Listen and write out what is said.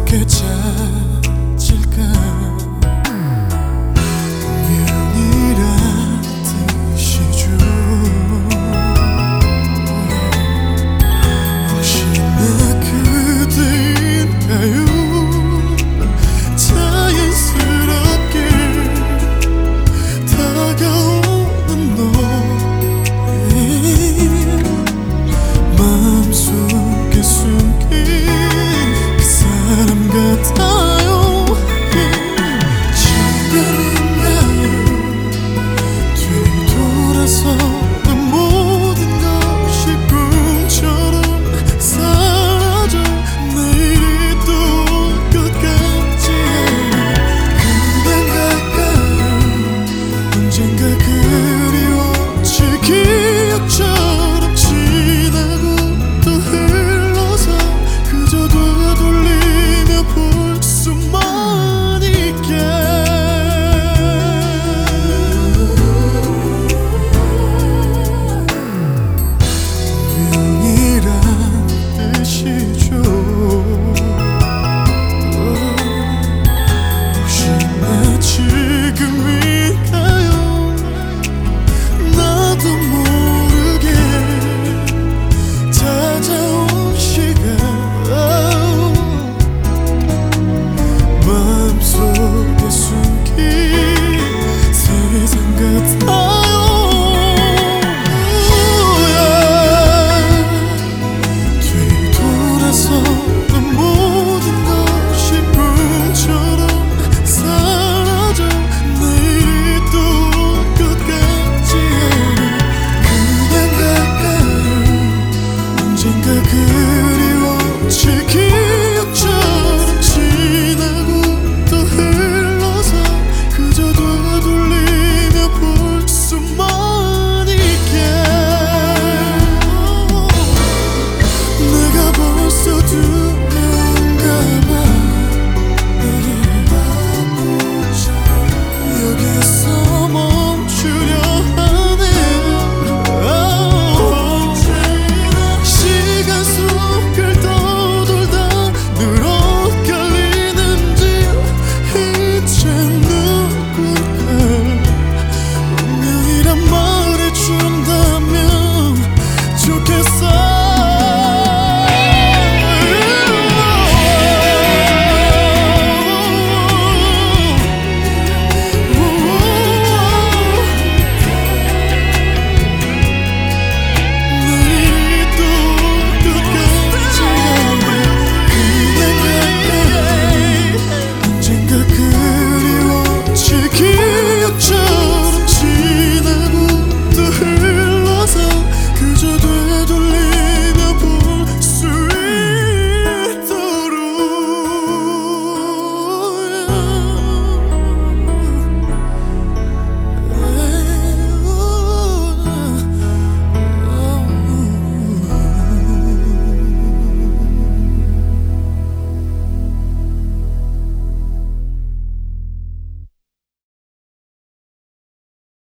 어떻게 찾을까. 운명이란 뜻이죠. 혹시나 그대인가요. 자연스럽게 다가오는 너 마음속에 숨긴 그 사람 같아요. 지금인가요. 뒤돌아서는 모든 것이 꿈처럼 사라져. 내일이 또 올 것 같지 않아. 그냥 갈까요. 언젠가 그리워질 기억처럼 지나고 또 흘러서 그저 되돌리며 볼 수만 있게. 운명이란 뜻이죠. 혹시나 지금일까요. 나도 모르게 찾아온 시간 마음속에 숨긴 세상 같아요. 뒤돌아서는 모든 것이 꿈처럼 사라져. 내일이 또 올 것 같지 않아. 그냥 갈까요. 언젠가 그리워질 기억처럼 지나고 또 흘러서 그저 되돌리며 볼 수만 있게. 내가 벌써 두